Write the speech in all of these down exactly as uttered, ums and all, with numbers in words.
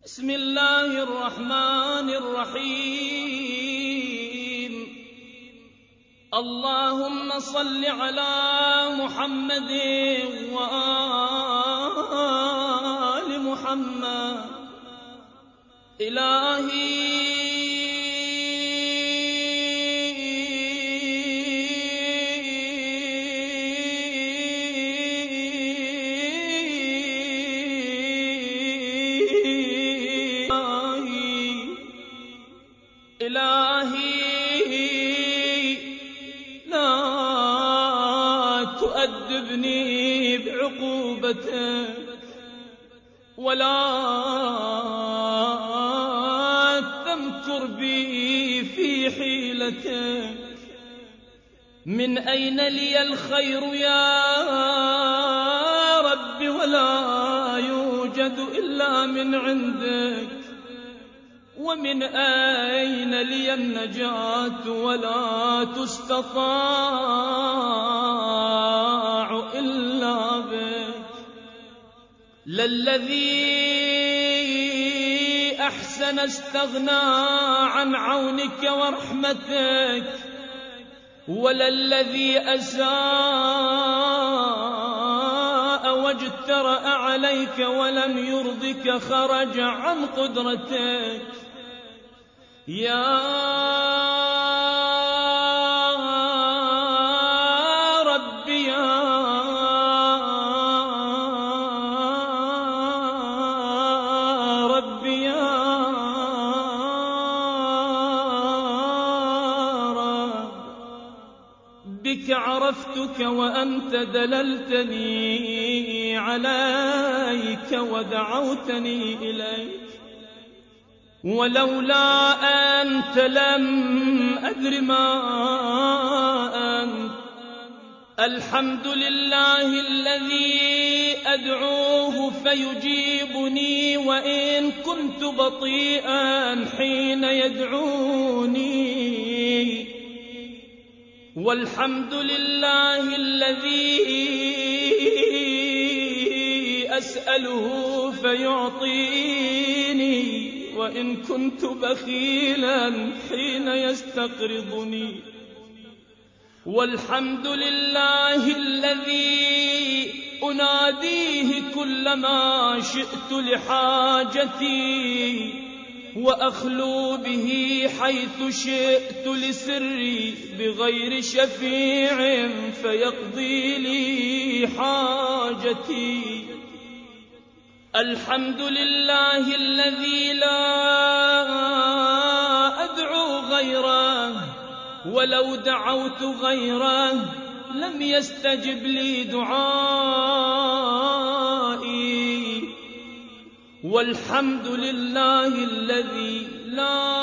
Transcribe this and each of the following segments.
بسم الله الرحمن الرحيم. اللهم صل على محمد وآل محمد. إلهي إلهي لا تؤدبني بعقوبتك ولا تمكر بي في حيلتك. من أين لي الخير يا رب ولا يوجد إلا من عندك. ومن أين لي النجاة ولا تستطاع إلا بك. للذي أحسن استغنى عن عونك ورحمتك، وللذي أساء واجترأ عليك ولم يرضك خرج عن قدرتك. يا رب يا رب يا رب، بك عرفتك وأنت دللتني عليك ودعوتني إليك. ولولا أنت لم أدر ما أنت. الحمد لله الذي أدعوه فيجيبني وإن كنت بطيئا حين يدعوني. والحمد لله الذي أسأله فيعطيني وإن كنت بخيلا حين يستقرضني. والحمد لله الذي أناديه كلما شئت لحاجتي وأخلو به حيث شئت لسري بغير شفيع فيقضي لي حاجتي. الحمد لله الذي لا أدعو غيره، ولو دعوت غيره لم يستجب لي دعائي. والحمد لله الذي لا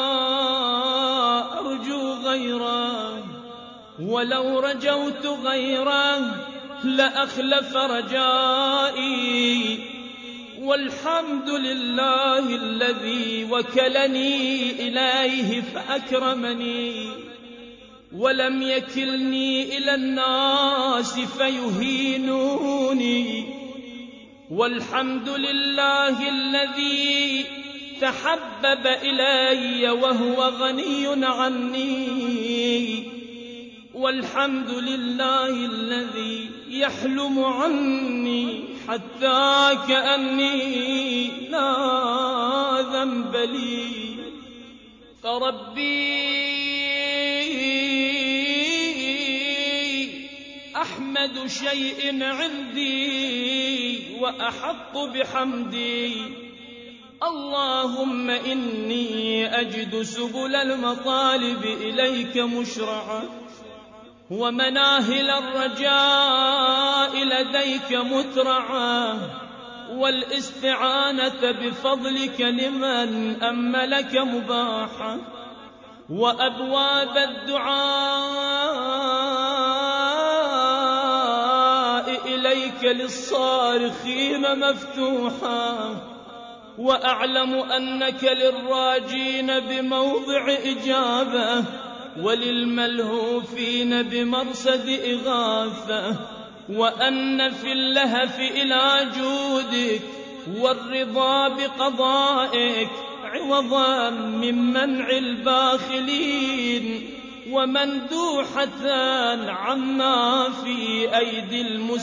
أرجو غيره، ولو رجوت غيره لأخلف رجائي. والحمد لله الذي وكلني إليه فأكرمني ولم يكلني إلى الناس فيهينوني. والحمد لله الذي تحبب إلي وهو غني عني. والحمد لله الذي يحلم عني حتى كأني لا ذنب لي. فربي أحمد شيء عندي وأحق بحمدي. اللهم إني أجد سبل المطالب إليك مشرعة، ومناهل الرجاء لديك مترعة، والاستعانة بفضلك لمن أملك مباحة، وأبواب الدعاء إليك للصارخين مفتوحة. وأعلم أنك للراجين بموضع إجابة، وللملهوفين بمرصد إغاثة، وأن في اللهف إلى جودك والرضا بقضائك عوضا من منع الباخلين، ومندوحة عما في أيدي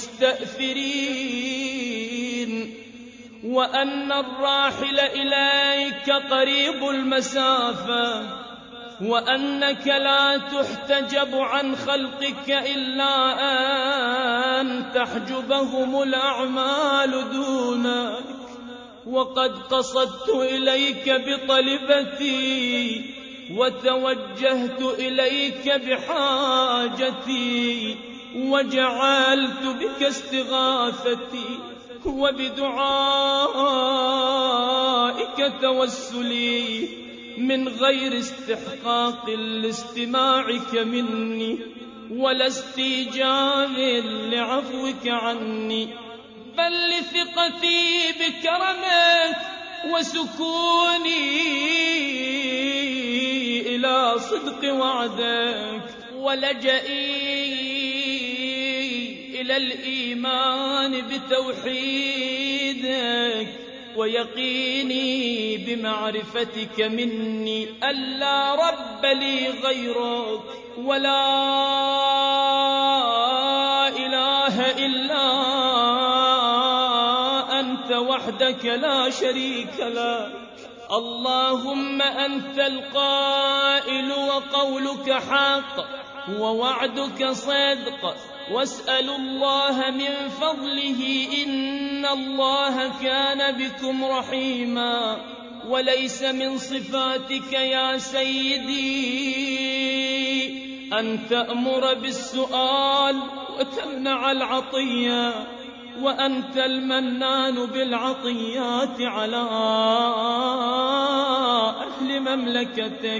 المستأثرين، وأن الراحل إليك قريب المسافة، وأنك لا تحتجب عن خلقك إلا أن تحجبهم الأعمال دونك. وقد قصدت إليك بطلبتي وتوجهت إليك بحاجتي، وجعلت بك استغاثتي وبدعائك توسلي من غير استحقاق لاستماعك مني ولا استيجاب لعفوك عني، بل لثقتي بكرمك وسكوني إلى صدق وعدك، ولجئي إلى الإيمان بتوحيدك، ويقيني بمعرفتك مني ألا رب لي غيرك، ولا إله إلا أنت وحدك لا شريك لك. اللهم أنت القائل وقولك حق ووعدك صدق، واسأل الله من فضله إن الله كان بكم رحيما. وليس من صفاتك يا سيدي أن تأمر بالسؤال وتمنع العطية، وأنت المنان بالعطيات على أهل مملكتك،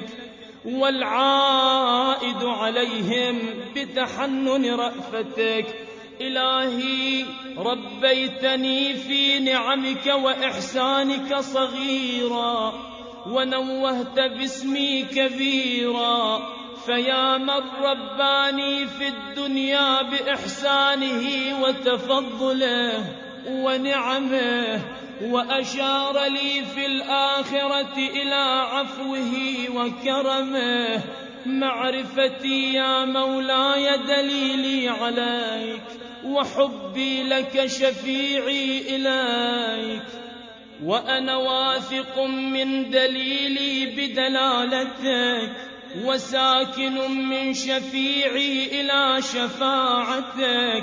والعائد عليهم بتحنن رأفتك. إلهي ربيتني في نعمك وإحسانك صغيرا، ونوهت باسمي كبيرا، فيا من رباني في الدنيا بإحسانه وتفضله ونعمه، وأشار لي في الآخرة إلى عفوه وكرمه. معرفتي يا مولاي دليلي عليك، وحبي لك شفيعي إليك، وأنا واثق من دليلي بدلالتك، وساكن من شفيعي إلى شفاعتك.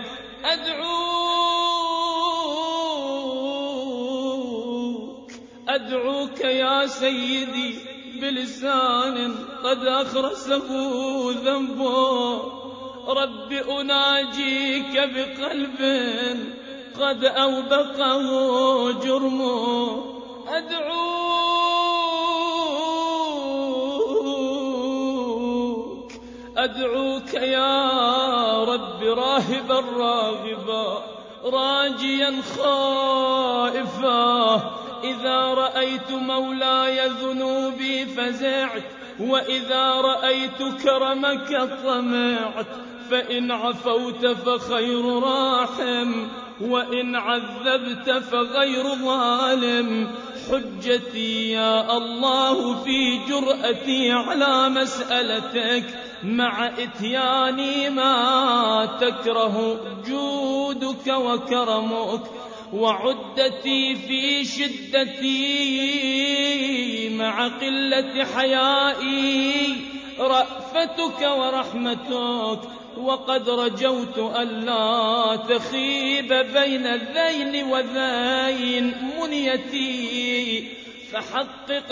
أدعوك أدعوك يا سيدي بلسان قد أخرسه ذنبه، رب أناجيك بقلب قد أوبقه جرمه. أدعوك أدعوك يا رب راهبا راغبا راجيا خائفا، إذا رأيت مولاي ذنوبي فزعت، وإذا رأيت كرمك طمعت. فإن عفوت فخير راحم، وإن عذبت فغير ظالم. حجتي يا الله في جرأتي على مسألتك، مع إتياني ما تكره جودك وكرمك، وعدتي في شدتي مع قلة حيائي رأفتك ورحمتك. وقد رجوت ألا تخيب بين الذين وذين منيتي، فحقق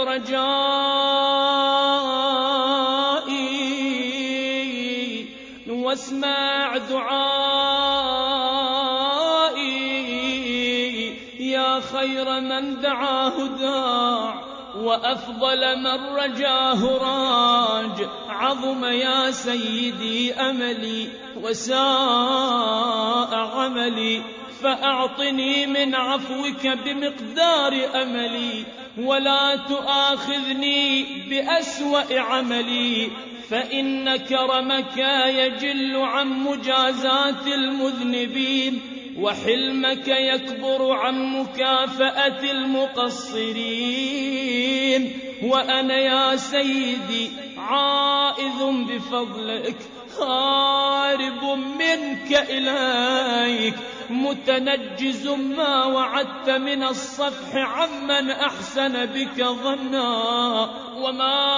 رجائي واسمع دعائي، يا خير من دعاه داع، وأفضل من رجاه راج. عظم يا سيدي أملي وساء عملي، فأعطني من عفوك بمقدار أملي، ولا تؤاخذني بأسوأ عملي، فإن كرمك يجل عن مجازات المذنبين. وحلمك يكبر عن مكافأة المقصرين. وأنا يا سيدي عائذ بفضلك هارب منك إليك، متنجز ما وعدت من الصفح عمن أحسن بك ظنا. وما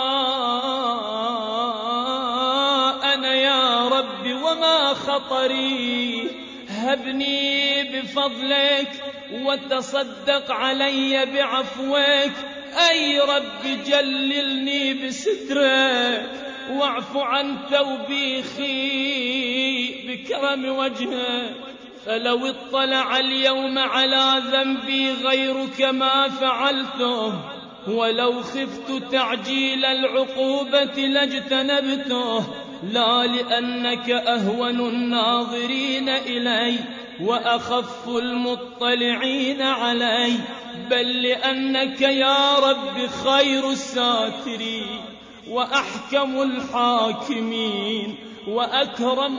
أنا يا رب وما خطري، هبني بفضلك وتصدق علي بعفوك. أي رب جللني بسترك واعف عن توبيخي بكرم وجهك. فلو اطلع اليوم على ذنبي غيرك ما فعلته، ولو خفت تعجيل العقوبة لاجتنبته. لا لأنك أهون الناظرين إلي وأخف المطلعين علي، بل لأنك يا رب خير الساترين وأحكم الحاكمين وأكرم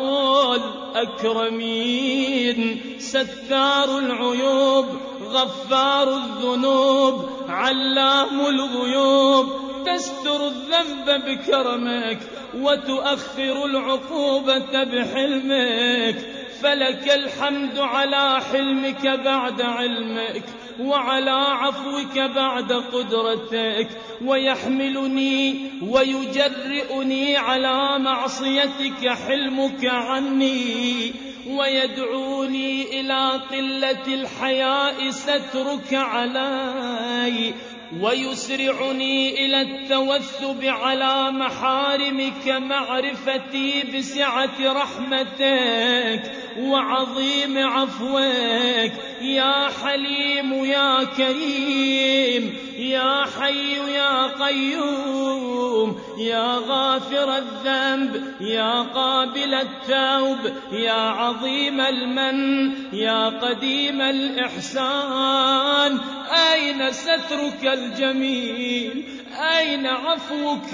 الأكرمين، ستار العيوب غفار الذنوب علام الغيوب، تستر الذنب بكرمك وتؤخر العقوبة بحلمك. فلك الحمد على حلمك بعد علمك، وعلى عفوك بعد قدرتك، ويحملني ويجرئني على معصيتك حلمك عني، ويدعوني إلى قلة الحياء سترك علي، ويسرعني إلى التوثب على محارمك معرفتي بسعة رحمتك وعظيم عفوك. يا حليم يا كريم يا حي يا قيوم، يا غافر الذنب يا قابل التوب، يا عظيم المن يا قديم الإحسان. أين سترك الجميل؟ أين عفوك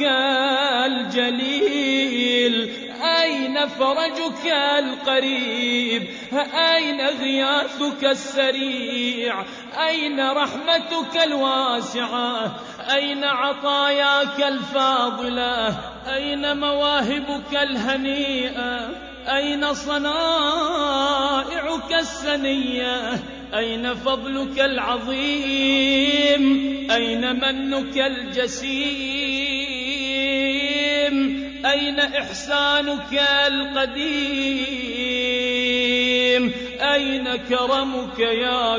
الجليل؟ أين فرجك القريب؟ أين غياثك السريع؟ أين رحمتك الواسعة؟ أين عطاياك الفاضلة؟ أين مواهبك الهنيئة؟ أين صنائعك السنية؟ أين فضلك العظيم؟ أين منك الجسيم؟ أين إحسانك القديم؟ أين كرمك يا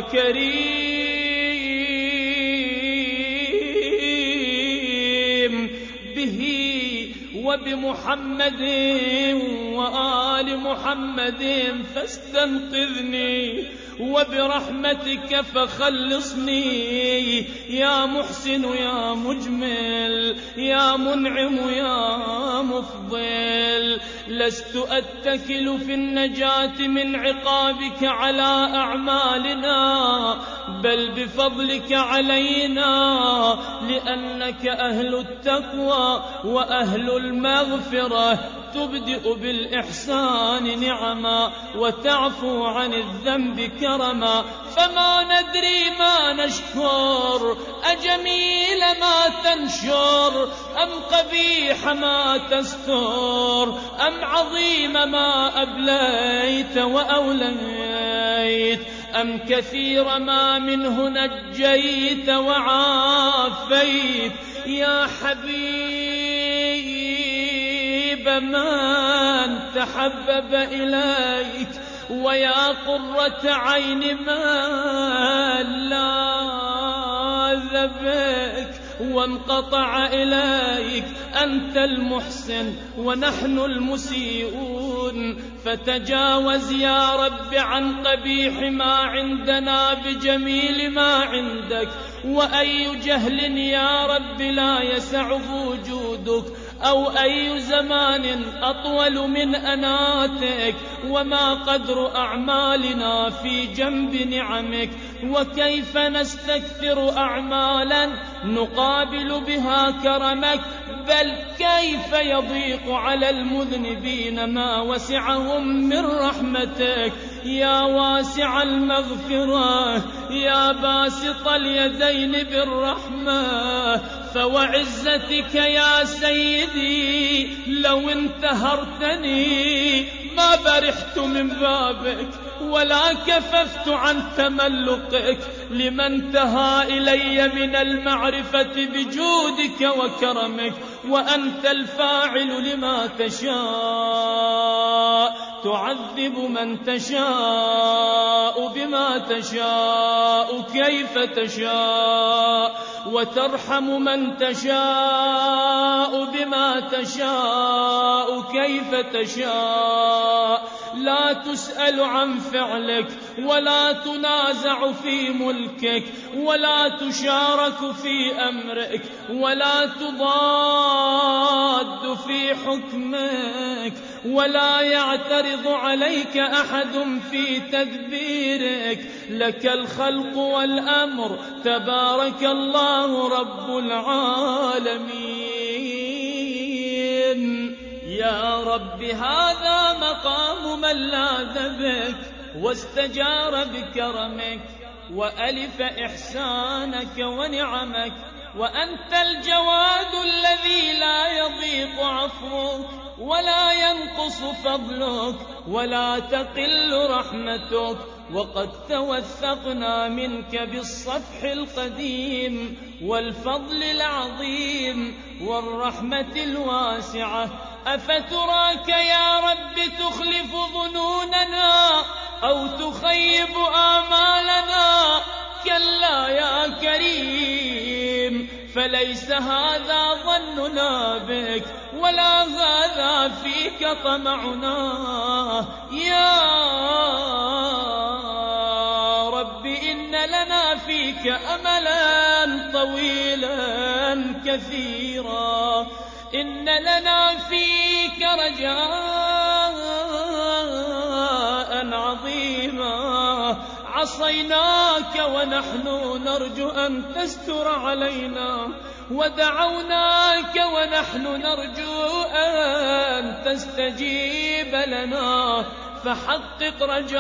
كريم؟ به وبمحمد وآل محمد فاستنقذني، وبرحمتك فخلصني. يا محسن يا مجمل يا منعم يا مفضل، لست أتكل في النجاة من عقابك على أعمالنا، بل بفضلك علينا، لأنك أهل التقوى وأهل المغفرة، تبدئ بالإحسان نعما وتعفو عن الذنب كرما. فما ندري ما نشكر، أجميل ما تنشر أم قبيح ما تستر، أم عظيم ما أبليت وأوليت، أم كثير ما منه نجيت وعافيت. يا حبيب من تحبب إليك، ويا قرة عين من لاذ بك وانقطع إليك. أنت المحسن ونحن المسيئون، فتجاوز يا رب عن قبيح ما عندنا بجميل ما عندك. وأي جهل يا رب لا يسع وجودك، أو أي زمان أطول من أناتك، وما قدر أعمالنا في جنب نعمك. وكيف نستكثر أعمالا نقابل بها كرمك، بل كيف يضيق على المذنبين ما وسعهم من رحمتك. يا واسع المغفرة يا باسط اليدين بالرحمة، فوعزتك يا سيدي لو انتهرتني ما برحت من بابك ولا كففت عن تملقك، لمن انتهى إلي من المعرفة بجودك وكرمك، وأنت الفاعل لما تشاء، تعذب من تشاء بما تشاء كيف تشاء، وترحم من تشاء بما تشاء كيف تشاء، لا تسأل عن فعلك ولا تنازع في ملكك ولا تشارك في أمرك ولا تضاد في حكمك، ولا يعترض عليك أحد في تدبيرك، لك الخلق والأمر تبارك الله رب العالمين. يا رب هذا مقام من لاذ بك واستجار بكرمك وألف إحسانك ونعمك، وأنت الجواد الذي لا يضيق عفوك ولا ينقص فضلك ولا تقل رحمتك، وقد توثقنا منك بالصفح القديم والفضل العظيم والرحمة الواسعة، أفتراك يا رب تخلف ظنوننا أو تخيب آمالنا؟ كلا يا كريم، فليس هذا ظننا بك ولا هذا فيك طمعنا. يا رب إن لنا فيك أملا طويلا كثيرا، إن لنا فيك رجاء عظيما، عصيناك ونحن نرجو أن تستر علينا، ودعوناك ونحن نرجو أن تستجيب لنا، فحقق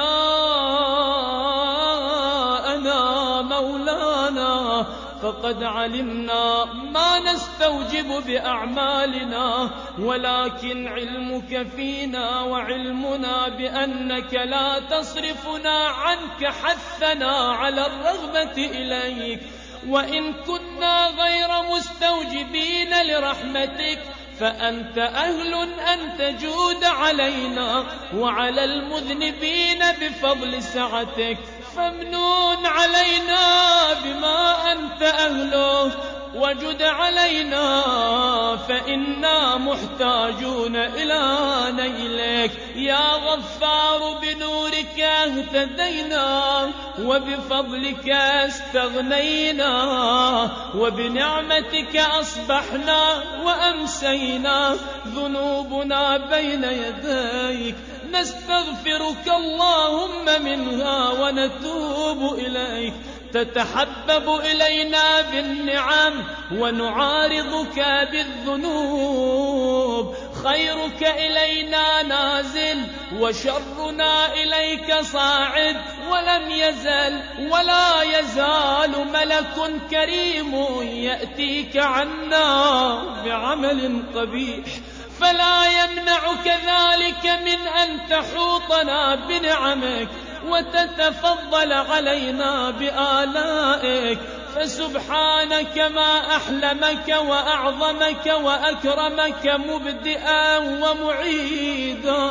رجاءنا مولانا، فقد علمنا ما نستوجب بأعمالنا، ولكن علمك فينا وعلمنا بأنك لا تصرفنا عنك حثنا على الرغبة إليك، وإن كنا غير مستوجبين لرحمتك فأنت أهل أن تجود علينا وعلى المذنبين بفضل سعتك، فامنون علينا بما أنت أهله وجد علينا فإنا محتاجون إلى نيلك. يا غفار بنورك اهتدينا وبفضلك استغنينا وبنعمتك أصبحنا وأمسينا، ذنوبنا بين يديك نستغفرك اللهم منها ونتوب إليك، تتحبب إلينا بالنعم ونعارضك بالذنوب، خيرك إلينا نازل وشرنا إليك صاعد، ولم يزل ولا يزال ملك كريم يأتيك عنا بعمل قبيح، فلا يمنعك ذلك من أن تحوطنا بنعمك وتتفضل علينا بآلائك، فسبحانك ما أحلمك وأعظمك وأكرمك مبدئا ومعيدا،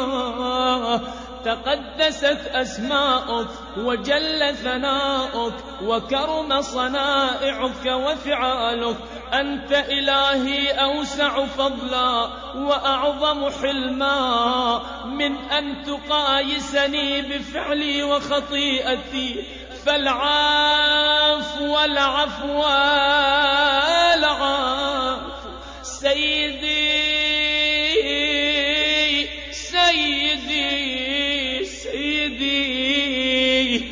تقدست أسماؤك وجل ثناؤك وكرم صنائعك وفعالك، أنت إلهي أوسع فضلا وأعظم حلما من أن تقايسني بفعلي وخطيئتي، فالعافو والعفو والعافو سيدي سيدي سيدي،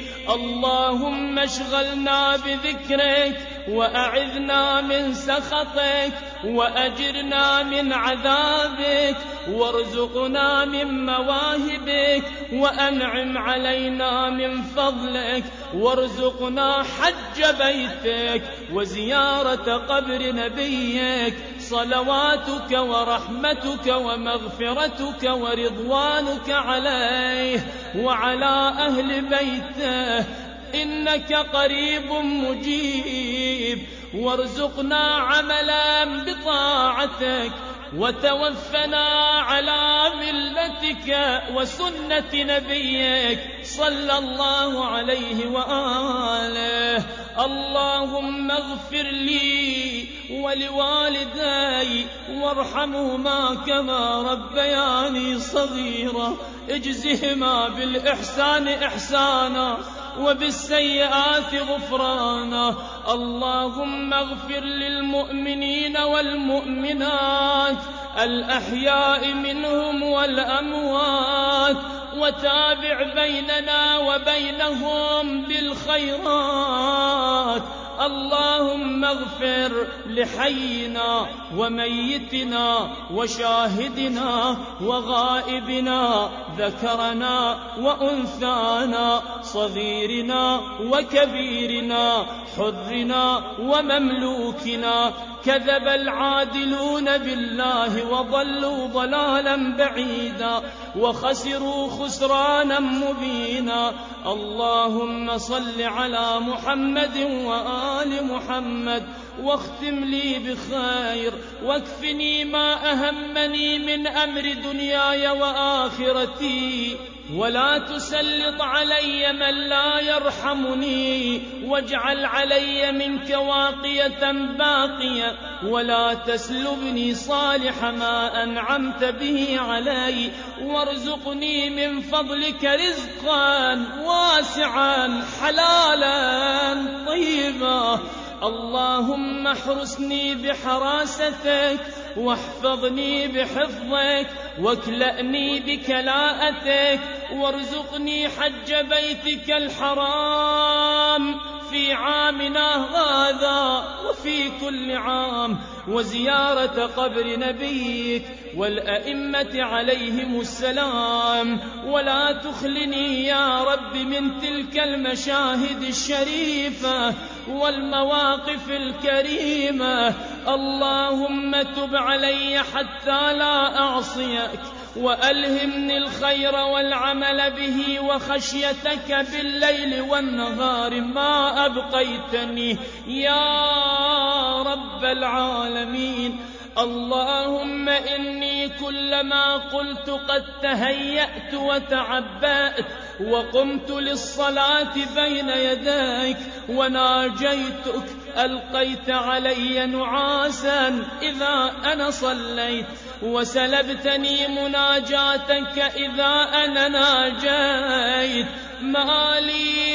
اللهم اشغلنا بذكرك وأعذنا من سخطك، وأجرنا من عذابك، وارزقنا من مواهبك، وأنعم علينا من فضلك، وارزقنا حج بيتك وزيارة قبر نبيك. صلواتك ورحمتك ومغفرتك ورضوانك عليه وعلى أهل بيته، إنك قريب مجيب. وارزقنا عملا بطاعتك، وتوفنا على ملتك وسنة نبيك صلى الله عليه وآله. اللهم اغفر لي ولوالدي وارحمهما كما ربياني صغيرا، اجزهما بالإحسان إحسانا وبالسيئات غفرانا. اللهم اغفر للمؤمنين والمؤمنات الأحياء منهم والأموات، وتابع بيننا وبينهم بالخيرات. اللهم اغفر لحينا وميتنا وشاهدنا وغائبنا، ذكرنا وأنثانا، صغيرنا وكبيرنا، حرنا ومملوكنا. كذب العادلون بالله وضلوا ضلالا بعيدا، وخسروا خسرانا مبينا. اللهم صل على محمد وآل محمد، واختم لي بخير، واكفني ما أهمني من أمر دنياي وآخرتي، ولا تسلط علي من لا يرحمني، واجعل علي منك واقية باقية، ولا تسلبني صالح ما أنعمت به علي، وارزقني من فضلك رزقا واسعا حلالا طيبا. اللهم احرسني بحراستك، واحفظني بحفظك، واكلأني بكلاءتك، وارزقني حج بيتك الحرام في عامنا هذا وفي كل عام، وزيارة قبر نبيك والأئمة عليهم السلام. ولا تخلني يا رب من تلك المشاهد الشريفة والمواقف الكريمة. اللهم تب علي حتى لا أعصيك، وألهمني الخير والعمل به وخشيتك بالليل والنهار ما أبقيتني يا رب العالمين. اللهم إني كلما قلت قد تهيأت وتعبأت وقمت للصلاة بين يديك وناجيتك، ألقيت علي نعاسا إذا أنا صليت، وسلبتني مناجاتك إذا أنا ناجيت. مالي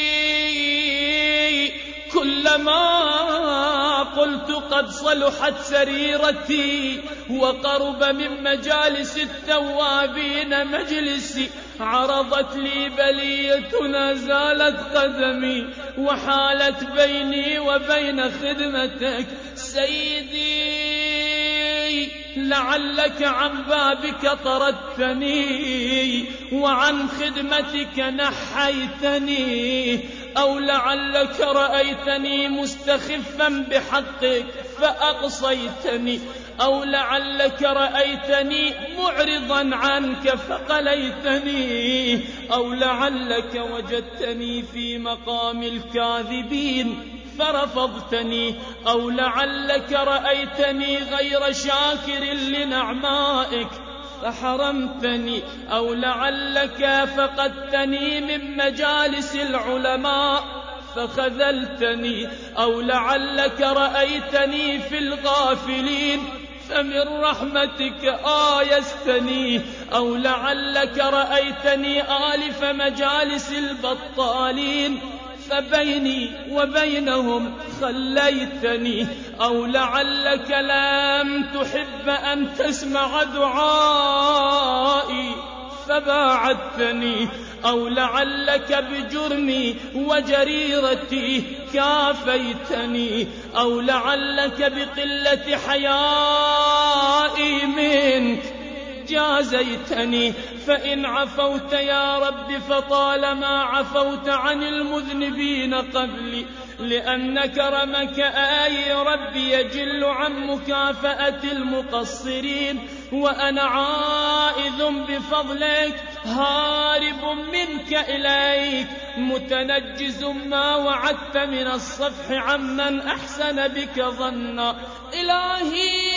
كلما قلت قد صلحت سريرتي وقرب من مجالس التوابين مجلسي، عرضت لي بلية نزالت قدمي وحالت بيني وبين خدمتك. سيدي لعلك عن بابك طردتني وعن خدمتك نحيتني، أو لعلك رأيتني مستخفا بحقك فأقصيتني، أو لعلك رأيتني معرضا عنك فقليتني، أو لعلك وجدتني في مقام الكاذبين فرفضتني، أو لعلك رأيتني غير شاكر لنعمائك فحرمتني، أو لعلك فقدتني من مجالس العلماء فخذلتني، أو لعلك رأيتني في الغافلين فمن رحمتك آيستني، أو لعلك رأيتني آلف مجالس البطالين فبيني وبينهم خليتني، أو لعلك لم تحب أن تسمع دعائي فباعدتني، أو لعلك بجرمي وجريرتي كافيتني، أو لعلك بقلة حيائي منك جازيتني. فإن عفوت يا رب فطالما عفوت عن المذنبين قبلي، لأن كرمك أي رب يجل عن مكافأة المقصرين، وأنا عائذ بفضلك هارب منك إليك، متنجز ما وعدت من الصفح عمن أحسن بك ظنا. إلهي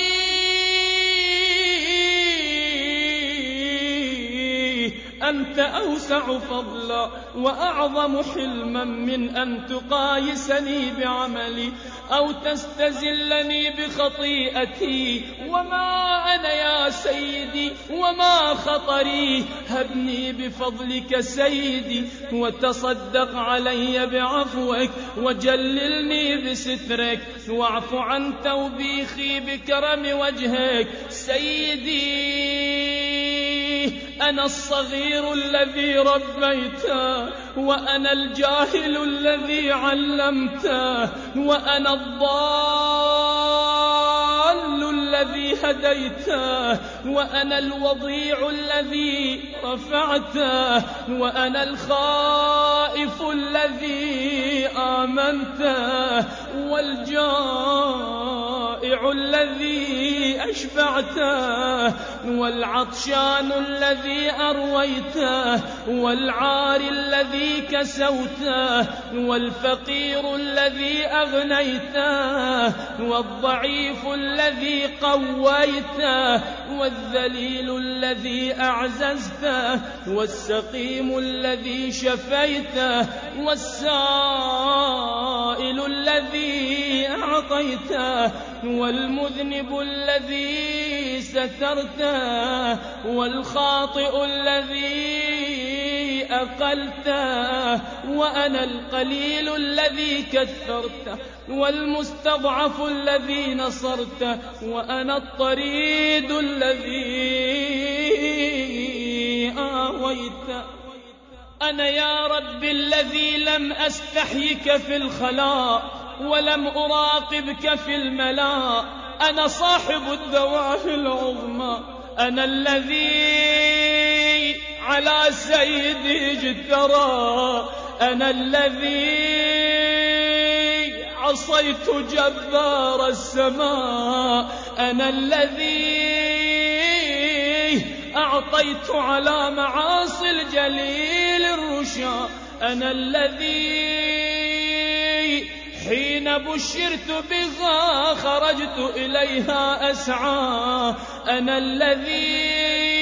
أنت أوسع فضلا وأعظم حلما من أن تقايسني بعملي أو تستزلني بخطيئتي. وما أنا يا سيدي وما خطري، هبني بفضلك سيدي وتصدق علي بعفوك، وجللني بسترك، واعف عن توبيخي بكرم وجهك. سيدي أنا الصغير الذي ربيته، وأنا الجاهل الذي علمته، وأنا الضال الذي هديته، وأنا الوضيع الذي رفعته، وأنا الخائف الذي آمنته، والجائع الذي أشبعته، والعطشان الذي أرويته، والعار الذي كسوته، والفقير الذي أغنيته، والضعيف الذي قويته، والذليل الذي أعززته، والسقيم الذي شفيته، والسائل الذي أعطيته، والمذنب الذي سترته، والخاطئ الذي أقلته، وأنا القليل الذي كثرته، والمستضعف الذي نصرته، وأنا الطريد الذي آويته. أنا يا رب الذي لم أستحيك في الخلاء ولم أراقبك في الملاء، أنا صاحب الدواهي العظمى، أنا الذي على سيدي اجترى، أنا الذي عصيت جبار السماء، أنا الذي أعطيت على معاصي الجليل الرشا، أنا الذي حين بشرت بها خرجت إليها أسعى، أنا الذي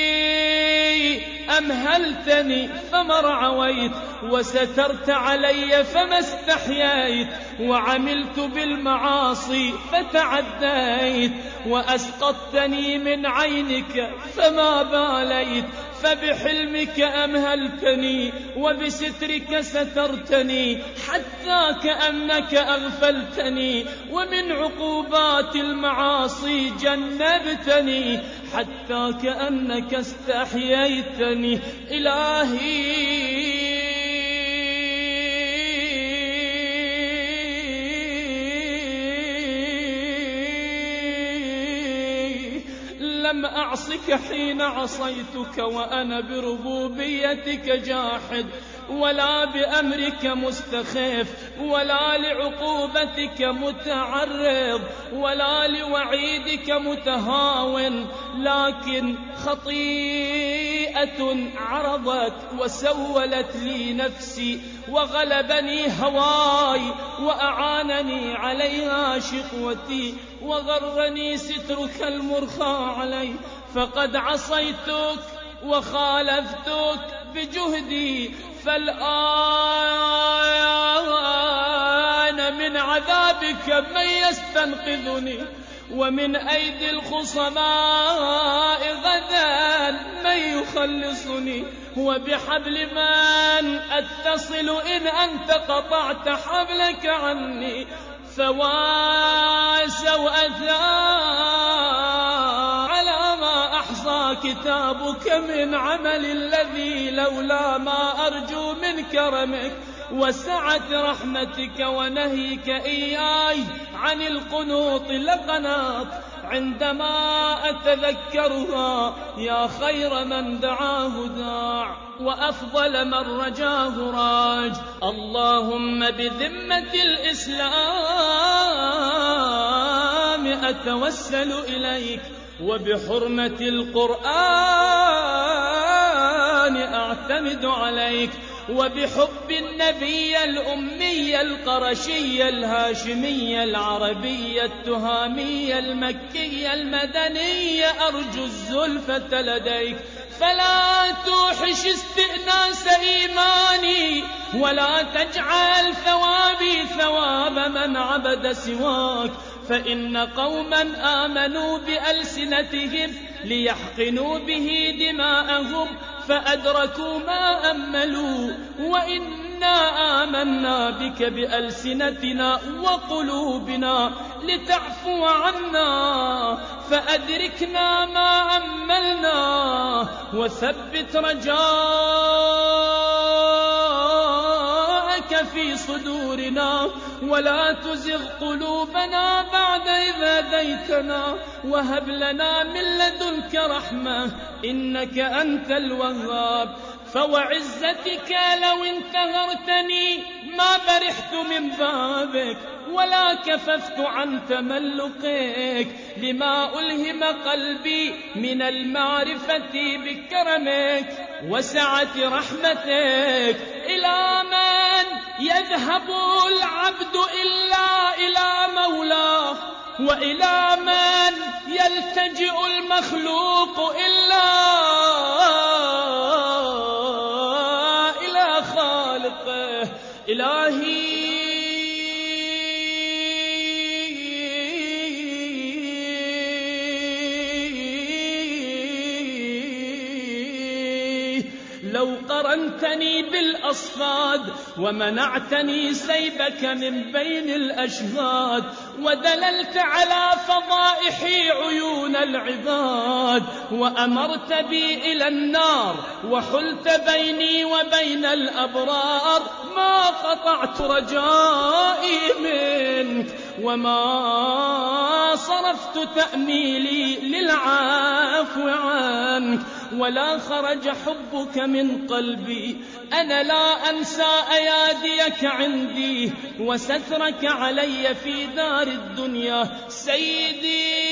أمهلتني فما رعويت، وسترت علي فما استحييت، وعملت بالمعاصي فتعديت، وأسقطتني من عينك فما باليت، فبحلمك أمهلتني وبسترك سترتني، حتى كأنك أغفلتني، ومن عقوبات المعاصي جنبتني، حتى كأنك استحييتني. إلهي لم أعصك حين عصيتك وأنا بربوبيتك جاحد، ولا بأمرك مستخف، ولا لعقوبتك متعرض، ولا لوعيدك متهاون، لكن خطيئة عرضت وسولت لي نفسي، وغلبني هواي، وأعانني عليها شقوتي، وغرني سترك المرخى علي، فقد عصيتك وخالفتك بجهدي، فالآن من عذابك من يستنقذني، ومن أيدي الخصماء غدا من يخلصني، وبحبل من أتصل إن أنت قطعت حبلك عني، فوا سوءتها على ما أحصاك كتابك من عمل الذي لولا ما أرجو من كرمك وسعة رحمتك ونهيك إياي عن القنوط لقناط عندما أتذكرها يا خير من دعاه داع وأفضل من رجاه راج. اللهم بذمة الإسلام أتوسل إليك وبحرمة القرآن أعتمد عليك وبحب النبي الأمي القرشي الهاشمي العربي التهامي المكي المدني أرجو الزلفة لديك فلا توحش استئناس إيماني ولا تجعل ثوابي ثواب من عبد سواك فإن قوما آمنوا بألسنتهم ليحقنوا به دماءهم فأدركوا ما أملوا وإنا آمنا بك بألسنتنا وقلوبنا لتعفو عنا فأدركنا ما أملنا وثبت رجاءك في صدورنا ولا تزغ قلوبنا بعد إذ هديتنا وهب لنا من لدنك رحمة إنك أنت الوهاب. فوعزتك لو انتهرتني ما برحت من بابك ولا كففت عن تملقك لما ألهم قلبي من المعرفة بكرمك وسعة رحمتك. إلى من يذهب العبد إلا إلى مولاه وإلى من يلتجئ المخلوق إلا إلى خالقه. إلهي لو قرنتني بالأصفاد ومنعتني سيبك من بين الأشهاد ودللت على فضائح عيون العباد وأمرت بي إلى النار وحلت بيني وبين الأبرار ما قطعت رجائي منك وما صرفت تأميلي للعفو عنك ولا خرج حبك من قلبي. أنا لا أنسى أياديك عندي وسترك علي في دار الدنيا. سيدي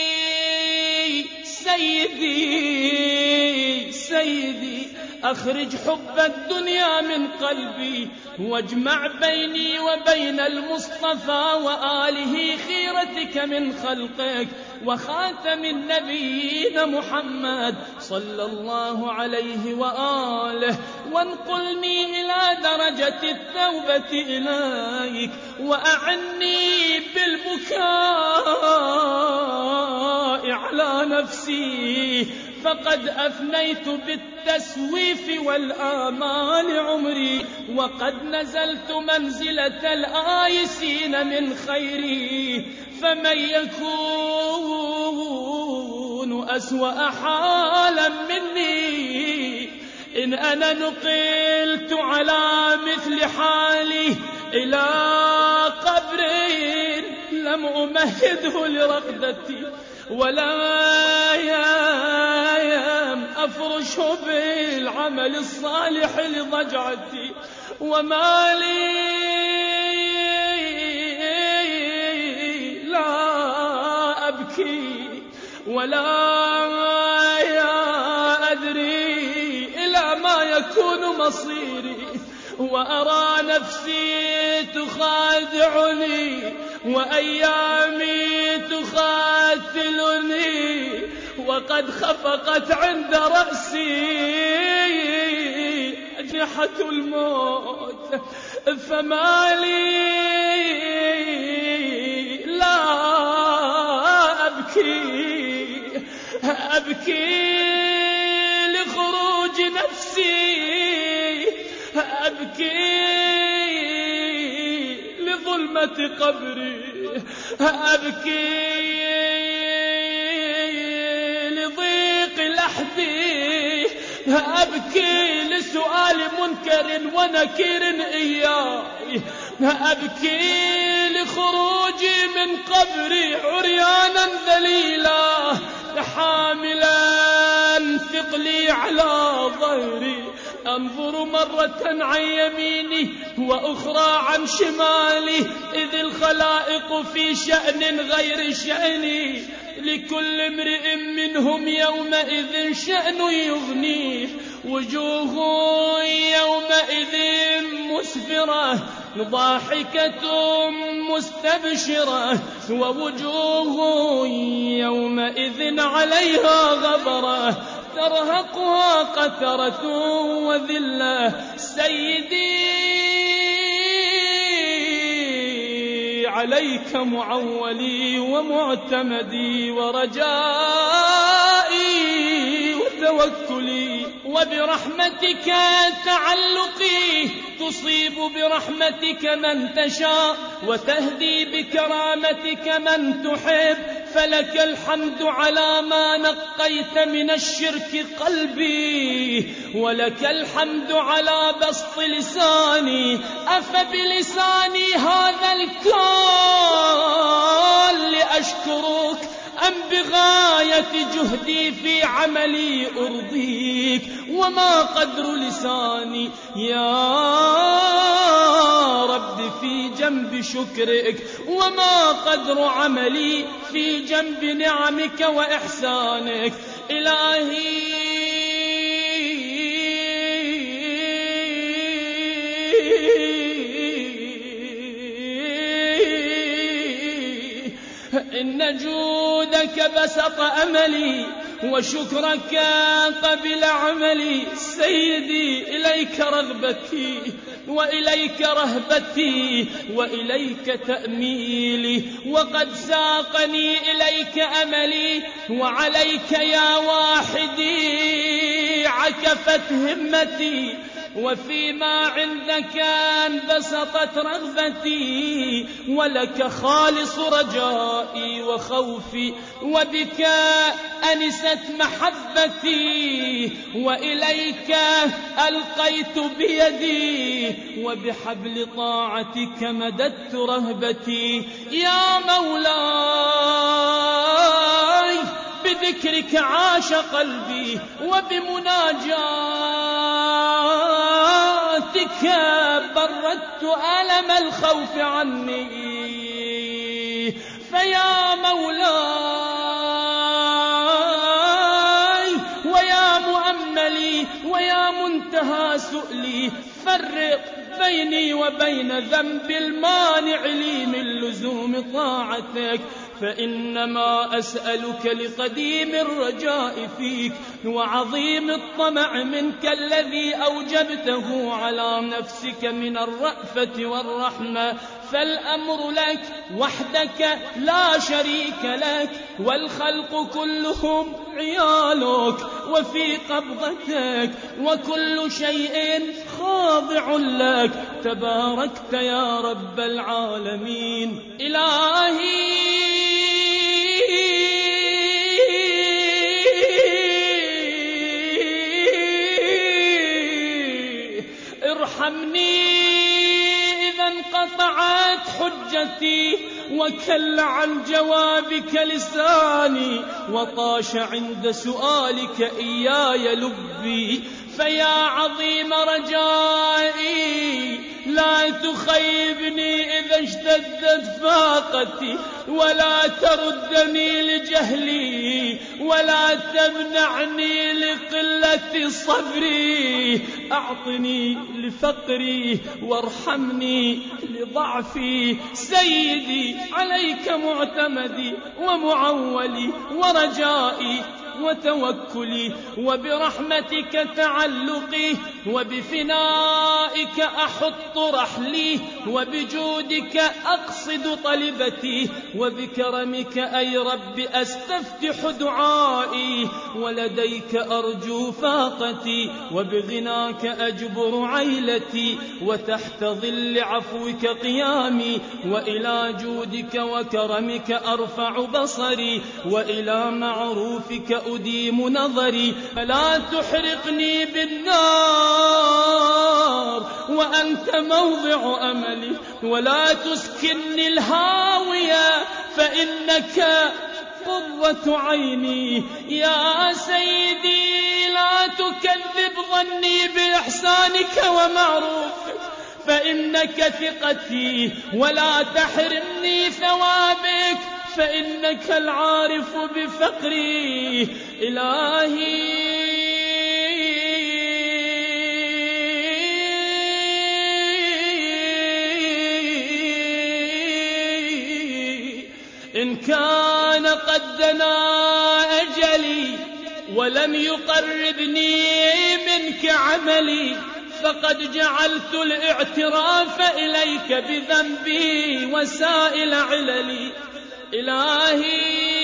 سيدي سيدي أخرج حب الدنيا من قلبي واجمع بيني وبين المصطفى وآله خيرتك من خلقك وخاتم النبيين محمد صلى الله عليه وآله وانقلني إلى درجة التوبة إليك وأعني بالبكاء على نفسي فقد أفنيت بالتسويف والآمال عمري وقد نزلت منزلة الآيسين من خيري فمن يكون أسوأ حالا مني إن أنا نقلت على مثل حالي إلى قبر لم أمهده لرقدتي ولا يام أفرش بالعمل الصالح لضجعتي وما لي لا أبكي ولا أدري إلى ما يكون مصيري وأرى نفسي تخادعني وأيامي تخاتلني وقد خفقت عند رأسي أجنحة الموت فما لي لا أبكي أبكي لخروج نفسي أبكي لظلمة قبري أبكي لضيق الأحداث أبكي لسؤال منكر ونكير إياي، أبكي لخروجي من قبري عريانا ذليلا حاملا ثقلي على ظهري، أنظر مرة عن يميني وأخرى عن شمالي، إذ الخلائق في شأن غير شأني، لكل امرئ منهم يومئذ شأن يغنيه، وجوه يومئذ مسفرة ضاحكة مستبشرة، ووجوه يومئذ عليها غبرة ترهقها قترة وذلة. سيدي عليك معولي ومعتمدي ورجائي وتوكلي، وبرحمتك تعلقي، تصيب برحمتك من تشاء وتهدي بكرامتك من تحب، فلك الحمد على ما نقيت من الشرك قلبي، ولك الحمد على بسط لساني، أفبلساني هذا الكون لأشكرك أم بغاية جهدي في عملي أرضيك؟ وما قدر لساني يا رب في جنب شكرك، وما قدر عملي في جنب نعمك وإحسانك. إلهي إن جودك بسط أملي وشكرك قبل عملي. سيدي إليك رغبتي وإليك رهبتي وإليك تأميلي، وقد ساقني إليك أملي، وعليك يا واحدي عكفت همتي، وفيما عندك انبسطت رغبتي، ولك خالص رجائي وخوفي، وبك أنست محبتي، وإليك ألقيت بيدي، وبحبل طاعتك مددت رهبتي. يا مولاي بذكرك عاش قلبي، وبمناجاتك بردت ألم الخوف عني. فيا مولاي ويا مؤملي ويا منتهى سؤلي، فرق بيني وبين ذنب المانع لي من لزوم طاعتك، فإنما أسألك لقديم الرجاء فيك وعظيم الطمع منك الذي أوجبته على نفسك من الرأفة والرحمة. فالأمر لك وحدك لا شريك لك، والخلق كلهم عيالك وفي قبضتك، وكل شيء خاضع لك، تباركت يا رب العالمين. إلهي ارحمني إذا انقطعت حجتي، وكل عن جوابك لساني، وطاش عند سؤالك إياي لبي. فيا عظيم رجائي لا تخيبني إذا اشتدت فاقتي، ولا تردني لجهلي، ولا تمنعني لقلة صبري. أعطني لفقري وارحمني لضعفي. سيدي عليك معتمدي ومعولي ورجائي وتوكلي، وبرحمتك تعلقي، وبفنائك أحط رحلي، وبجودك أقصد طلبتي، وبكرمك أي رب أستفتح دعائي، ولديك أرجو فاقتي، وبغناك أجبر عيلتي، وتحت ظل عفوك قيامي، وإلى جودك وكرمك أرفع بصري، وإلى معروفك أديم نظري، فلا تحرقني بالنار وأنت موضع أملي، ولا تسكنني الهاوية فإنك قرة عيني. يا سيدي لا تكذب ظني بإحسانك ومعروفك، فإنك ثقتي، ولا تحرمني ثوابك، فإنك العارف بفقري. إلهي إن كان قد دنا أجلي ولم يقربني منك عملي، فقد جعلت الاعتراف إليك بذنبي وسائل عللي. إلهي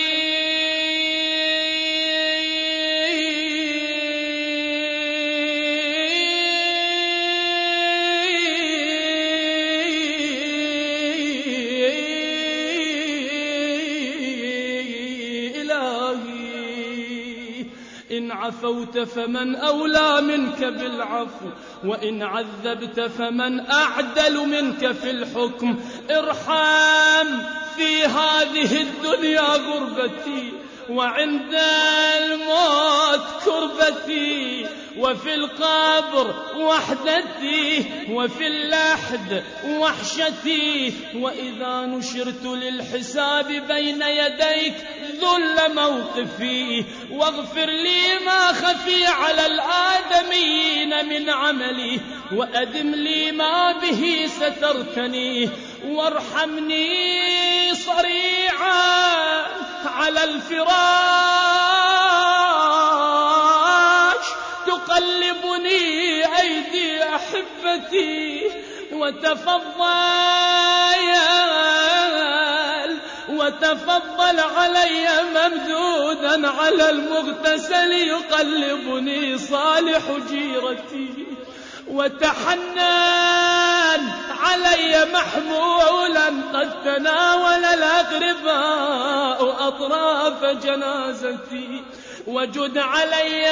إن عفوت فمن أولى منك بالعفو، وإن عذبت فمن أعدل منك في الحكم. ارحم في هذه الدنيا غربتي، وعند الموت كربتي، وفي القبر وحدتي، وفي اللحد وحشتي، وإذا نشرت للحساب بين يديك ذل موقفي. واغفر لي ما خفي على الآدميين من عملي، وأدم لي ما به سترتني، وارحمني صريعا على الفراش. تقلبني أيدي أحبتي وتفضل وتفضل علي ممدودا على المغتسل. يقلبني صالح جيرتي، وتحنن علي محمولا قد تناول الأغرباء أطراف جنازتي. وجد علي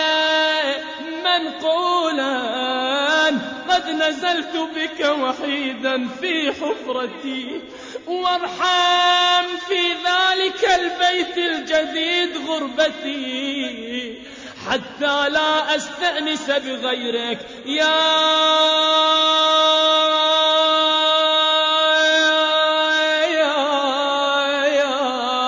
منقولا قد نزلت بك وحيدا في حفرتي. وارحم في ذلك البيت الجديد غربتي، حتى لا أستأنس بغيرك. يا يا يا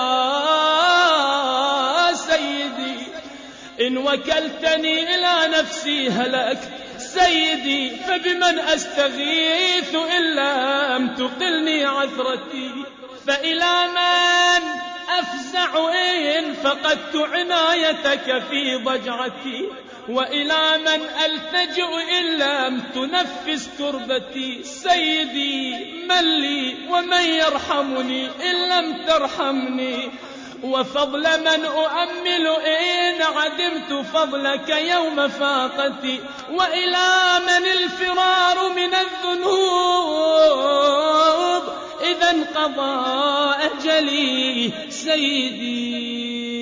سيدي إن وكلتني إلى نفسي هلكت. سيدي فبمن أستغيث إن لم تقلني عثرتي، فإلى من أفزع إن فقدت عنايتك في ضجعتي، وإلى من ألتجئ إن لم تنفس كربتي. سيدي من لي ومن يرحمني إن لم ترحمني، وفضل من أؤمل إن عدمت فضلك يوم فاقتي. وإلى من الفرار من الذنوب إذا انقضى أجلي. سيدي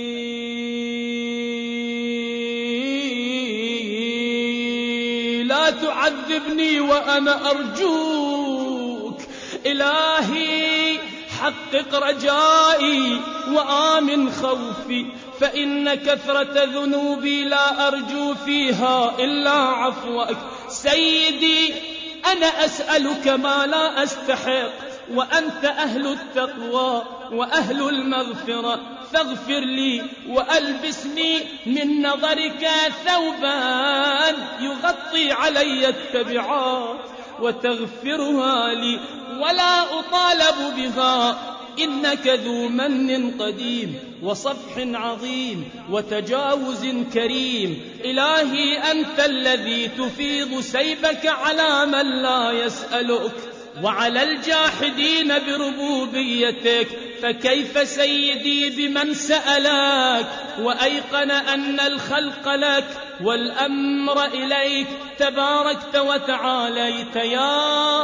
لا تعذبني وأنا أرجوك. إلهي حقق رجائي وآمن خوفي، فإن كثرة ذنوبي لا أرجو فيها إلا عفوك. سيدي أنا أسألك ما لا أستحق، وأنت أهل التقوى وأهل المغفرة، فاغفر لي وألبسني من نظرك ثوبا يغطي علي التبعات، وتغفرها لي ولا أطالب بها. إنك ذو من قديم وصفح عظيم وتجاوز كريم. إلهي أنت الذي تفيض سيبك على من لا يسألك، وعلى الجاحدين بربوبيتك. فكيف سيدي بمن سألك وأيقن أن الخلق لك والأمر إليك تباركت وتعاليت يا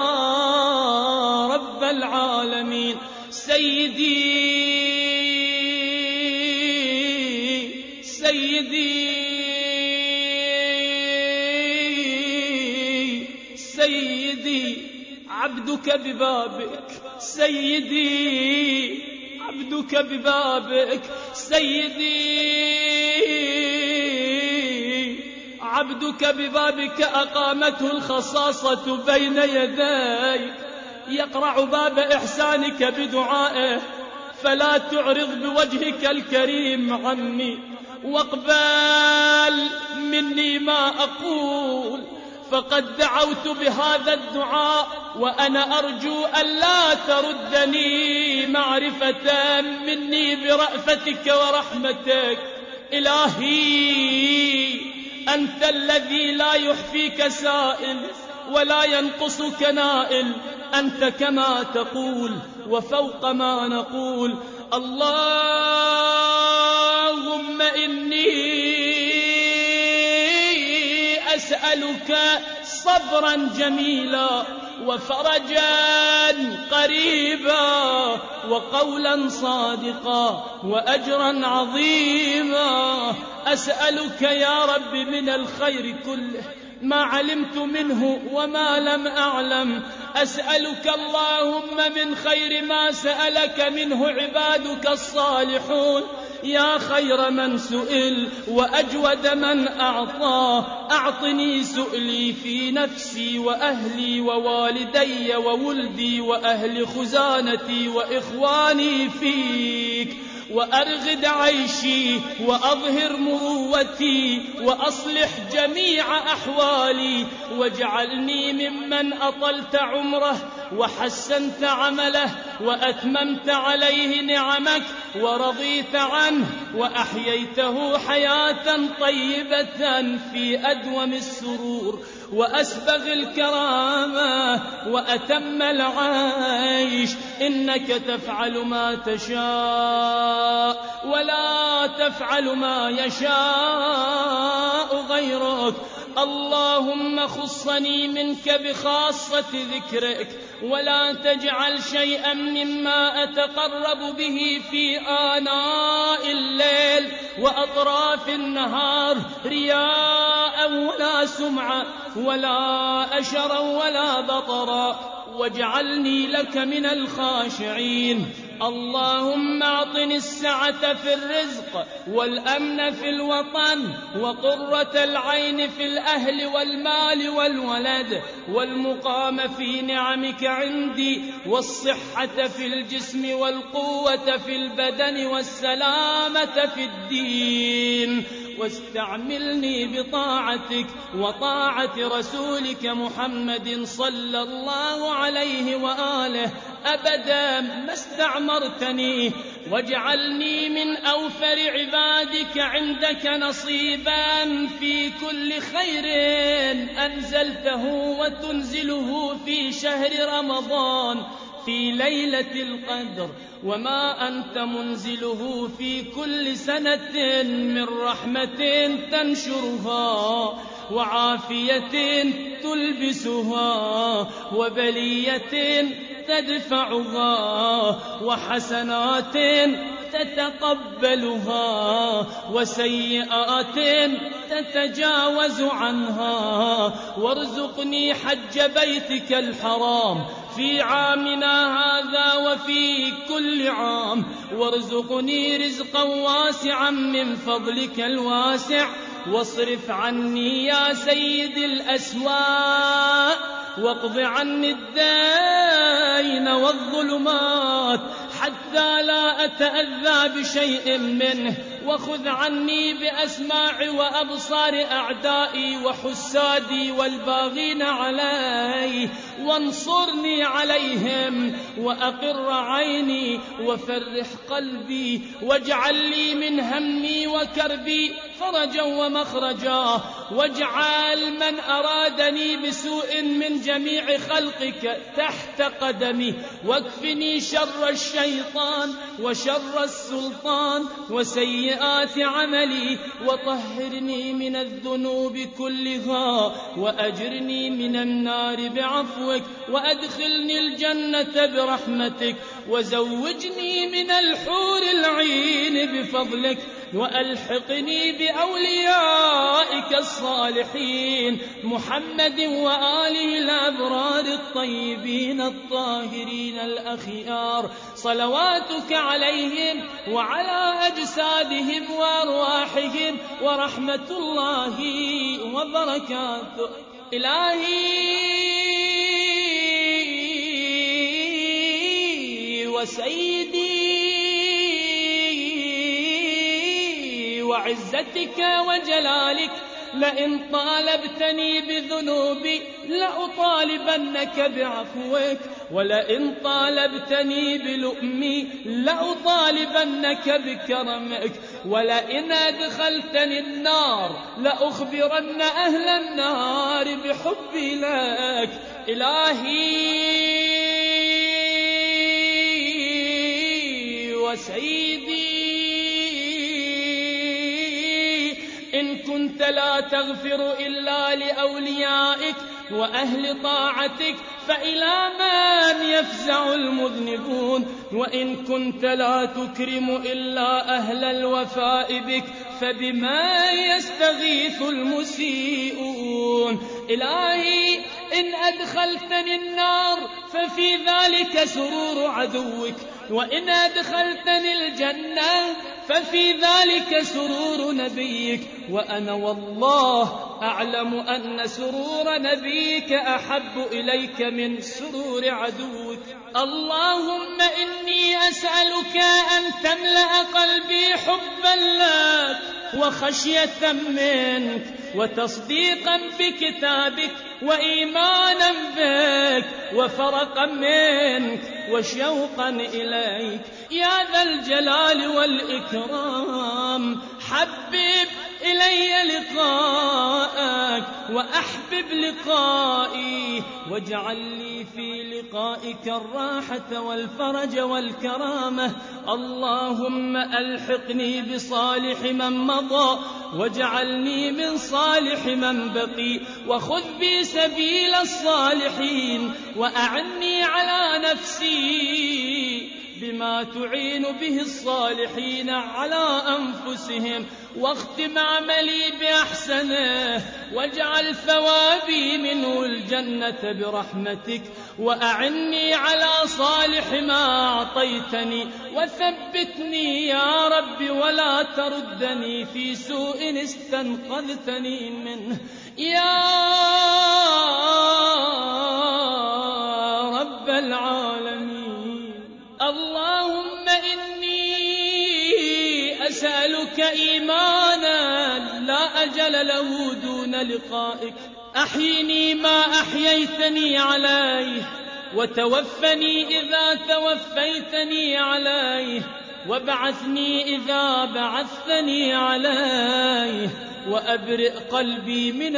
رب العالمين. سيدي سيدي سيدي سيدي عبدك ببابك، سيدي عبدك ببابك، سيدي عبدك ببابك أقامته الخصاصة بين يديك، يقرع باب إحسانك بدعائه، فلا تعرض بوجهك الكريم عني، واقبل مني ما أقول، فقد دعوت بهذا الدعاء وأنا أرجو أن لا تردني معرفة مني برأفتك ورحمتك. إلهي أنت الذي لا يحفيك سائل ولا ينقصك نائل، أنت كما تقول وفوق ما نقول. اللهم إني أسألك صبرا جميلا وفرجا قريبا وقولا صادقا وأجرا عظيما. أسألك يا رب من الخير كله ما علمت منه وما لم أعلم. أسألك اللهم من خير ما سألك منه عبادك الصالحون، يا خير من سئل وأجود من أعطى. أعطني سؤلي في نفسي وأهلي ووالدي وولدي وأهل خزانتي وإخواني فيك، وأرغد عيشي وأظهر مروتي وأصلح جميع أحوالي، واجعلني ممن أطلت عمره وحسنت عمله وأتممت عليه نعمك ورضيت عنه وأحييته حياة طيبة في أدوم السرور وأسبغ الكرامة وأتم العيش. إنك تفعل ما تشاء ولا تفعل ما يشاء غيرك. اللهم خصني منك بخاصة ذكرك، ولا تجعل شيئا مما أتقرب به في آناء الليل وأطراف النهار رياء ولا سمعة ولا أشرا ولا بطرا، واجعلني لك من الخاشعين. اللهم أعطني السعة في الرزق والأمن في الوطن وقرة العين في الأهل والمال والولد والمقام في نعمك عندي والصحة في الجسم والقوة في البدن والسلامة في الدين. واستعملني بطاعتك وطاعة رسولك محمد صلى الله عليه وآله أبدا ما استعمرتني، واجعلني من أوفر عبادك عندك نصيبا في كل خير أنزلته وتنزله في شهر رمضان في ليلة القدر، وما أنت منزله في كل سنة من رحمة تنشرها وعافية تلبسها وبلية تدفعها وحسنات تتقبلها وسيئات تتجاوز عنها. وارزقني حج بيتك الحرام في عامنا هذا وفي كل عام، وارزقني رزقا واسعا من فضلك الواسع. واصرف عني يا سيد الأسواء واقض عني الدين والظلمات حتى لا أتأذى بشيء منه، وخذ عني بأسماع وأبصار أعدائي وحسادي والباغين علي، وانصرني عليهم وأقر عيني وفرح قلبي، واجعل لي من همي وكربي فرجا ومخرجا، واجعل من أرادني بسوء من جميع خلقك تحت قدمي، واكفني شر الشيطان وشر السلطان وسيئات عملي، وطهرني من الذنوب كلها، وأجرني من النار بعفوك، وأدخلني الجنة برحمتك، وزوجني من الحور العين بفضلك. وألحقني بأوليائك الصالحين محمد وآله الأبرار الطيبين الطاهرين الأخيار، صلواتك عليهم وعلى أجسادهم وأرواحهم ورحمة الله وبركاته. إلهي وسيدي وعزتك وجلالك، لئن طالبتني بذنوبي لأطالبنك بعفوك، ولئن طالبتني بلؤمي لأطالبنك بكرمك، ولئن أدخلتني النار لأخبرن أهل النار بحبي لك. إلهي وسيدي إن كنت لا تغفر إلا لأوليائك وأهل طاعتك فإلى من يفزع المذنبون، وإن كنت لا تكرم إلا أهل الوفاء بك فبما يستغيث المسيئون. إلهي إن أدخلتني النار ففي ذلك سرور عدوك، وإن أدخلتني الجنة ففي ذلك سرور نبيك، وأنا والله أعلم أن سرور نبيك أحب إليك من سرور عدوك. اللهم إني أسألك أن تملأ قلبي حبا لك وخشية منك وتصديقا بكتابك وإيمانا بك وفرقا منك وشوقا إليك يا ذا الجلال والإكرام. حبب إلي لقاءك وأحبب لقائي، واجعل لي في لقائك الراحة والفرج والكرامة. اللهم ألحقني بصالح من مضى واجعلني من صالح من بقي، وخذ بي سبيل الصالحين، وأعني على نفسي بما تعين به الصالحين على أنفسهم، واختم عملي بأحسنه، واجعل ثوابي منه الجنة برحمتك، وأعني على صالح ما أعطيتني، وثبتني يا رب ولا تردني في سوء استنقذتني منه يا رب العالمين. اللهم إني أسألك إيمانا لا أجل له دون لقائك، أحيني ما أحييتني عليه، وتوفني إذا توفيتني عليه، وابعثني إذا بعثتني عليه، وأبرئ قلبي من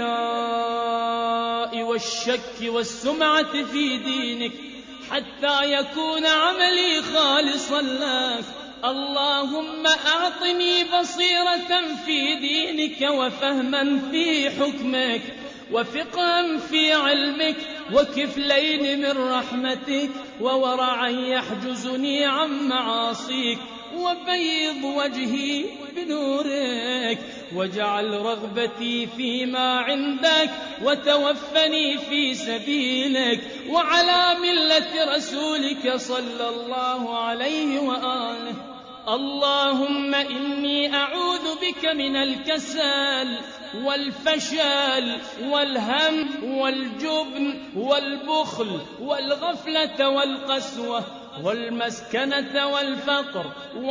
الرياء والشك والسمعة في دينك حتى يكون عملي خالصا لك. اللهم أعطني بصيرة في دينك وفهما في حكمك وفقها في علمك وكفلين من رحمتك وورعا يحجزني عن معاصيك، وبيض وجهي بنورك، واجعل رغبتي فيما عندك، وتوفني في سبيلك وعلى ملة رسولك صلى الله عليه وآله. اللهم إني أعوذ بك من الكسل والفشل والهم والجبن والبخل والغفلة والقسوة والمسكنة والفقر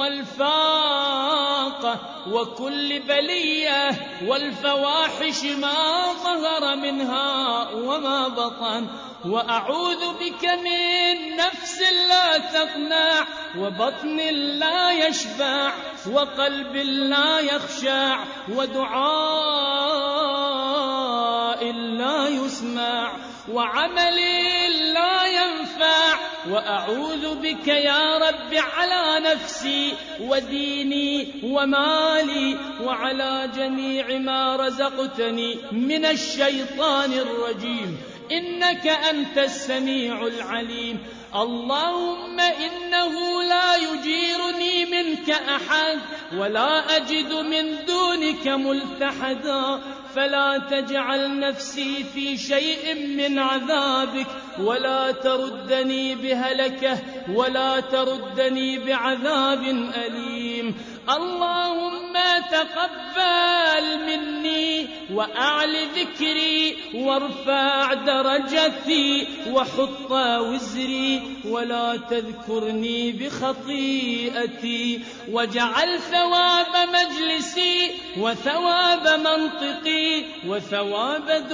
والفاقة وكل بلية والفواحش ما ظهر منها وما بطن. وأعوذ بك من نفس لا تقنع وبطن لا يشبع وقلب لا يخشع ودعاء لا يسمع وعمل لا ينفع. وأعوذ بك يا رب على نفسي وديني ومالي وعلى جميع ما رزقتني من الشيطان الرجيم، إنك أنت السميع العليم. اللهم إنه لا يجيرني منك أحد ولا أجد من دونك ملتحدا، فلا تجعل نفسي في شيء من عذابك ولا تردني بهلكه ولا تردني بعذاب أليم. اللهم تقبل مني وأعل ذكري وارفع درجتي وحط وزري ولا تذكرني بخطيئتي، واجعل ثواب مجلسي وثواب منطقي وثواب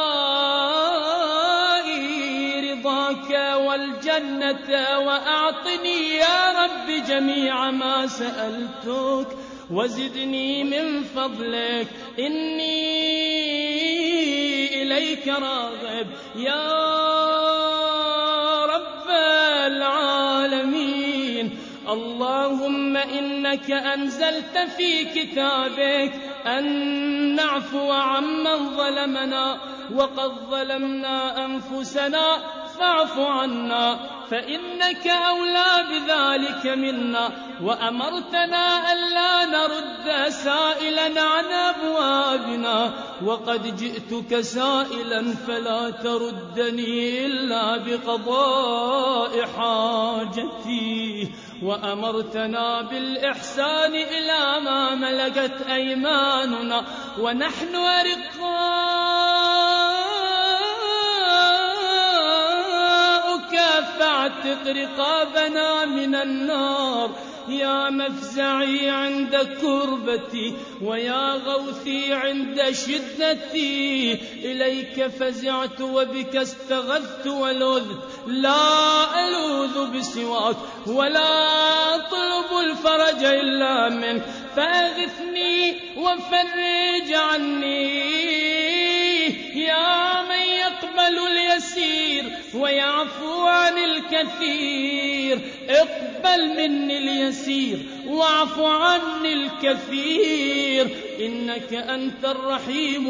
دعائي رضاك والجنة، وأعطني يا رب جميع ما سألتك وزدني من فضلك، إني إليك راغب يا رب العالمين. اللهم إنك أنزلت في كتابك أن نعفو عمن ظلمنا، وقد ظلمنا أنفسنا فاعف عنا فإنك أولى بذلك منا، وأمرتنا ألا نرد سائلا عن أبوابنا، وقد جئتك سائلا فلا تردني إلا بقضاء حاجتي، وأمرتنا بالإحسان إلى ما ملكت أيماننا، ونحن رقاؤك فاعتق رقابنا من النار، يا مفزعي عند كربتي ويا غوثي عند شدتي، إليك فزعت وبك استغثت ولذت، لا ألوذ بسواك ولا أطلب الفرج إلا منك، فأغثني وفرج عني يا من يقبل اليسير ويعفو عن الكثير، اقبل مني اليسير واعف عني الكثير، إنك أنت الرحيم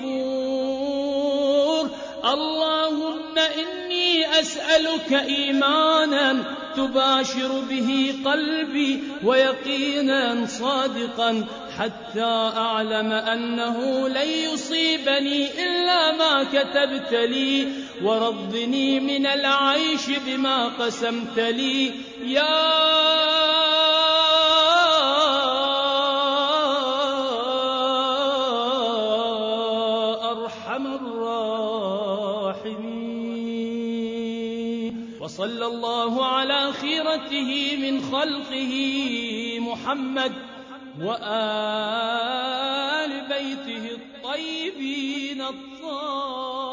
الغفور. اللهم إني أسألك إيمانا تباشر به قلبي ويقينا صادقا، حتى أعلم أنه لن يصيبني إلا ما كتبت لي، ورضني من العيش بما قسمت لي يا أرحم الراحمين. وصلى الله على خيرته من خلقه محمد وآل بيته الطيبين الطاهرين.